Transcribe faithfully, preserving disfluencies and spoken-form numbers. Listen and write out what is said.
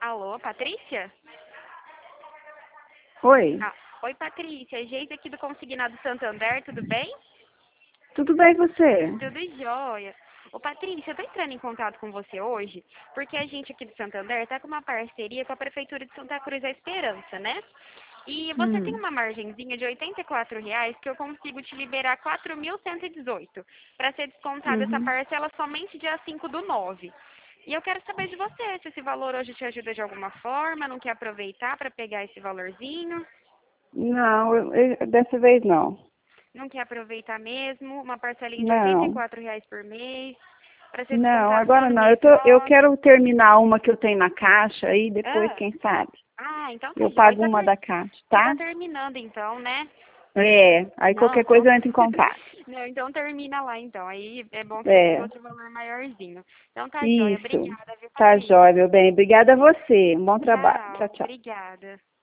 Alô, Patrícia? Oi, Ah, oi, Patrícia. Geise aqui do Consignado Santander, tudo bem? tudo bem você? Tudo jóia. Ô, Patrícia, eu tô entrando em contato com você hoje porque a gente aqui do Santander tá com uma parceria com a Prefeitura de Santa Cruz da Esperança, né? E você tem Hum, uma margenzinha de oitenta e quatro reais que eu consigo te liberar quatro mil cento e dezoito para ser descontada essa uhum. parcela somente dia cinco do nove. E eu quero saber de você, se esse valor hoje te ajuda de alguma forma, não quer aproveitar para pegar esse valorzinho, Não, eu- eu- dessa vez não. não quer aproveitar mesmo, uma parcelinha de oitenta e Não, quatro reais por mês, para ser não, descontado só agora no não. Eu, mês tô, eu nove. quero terminar uma que eu tenho na caixa aí, depois, Ah, quem sabe? ah, então tá Eu jóia. pago Você tá, uma ter... da caixa, Você tá? tá terminando então, né? É, aí Não, qualquer então. coisa eu entro em contato. Não, então termina lá então. Aí é bom que você pega É, outro valor maiorzinho. Então tá jóia. isso. Obrigada, viu, Tá Patrícia? jóia, meu bem. Obrigada a você. Um bom trabalho. Tchau, Tchau. tchau. Obrigada.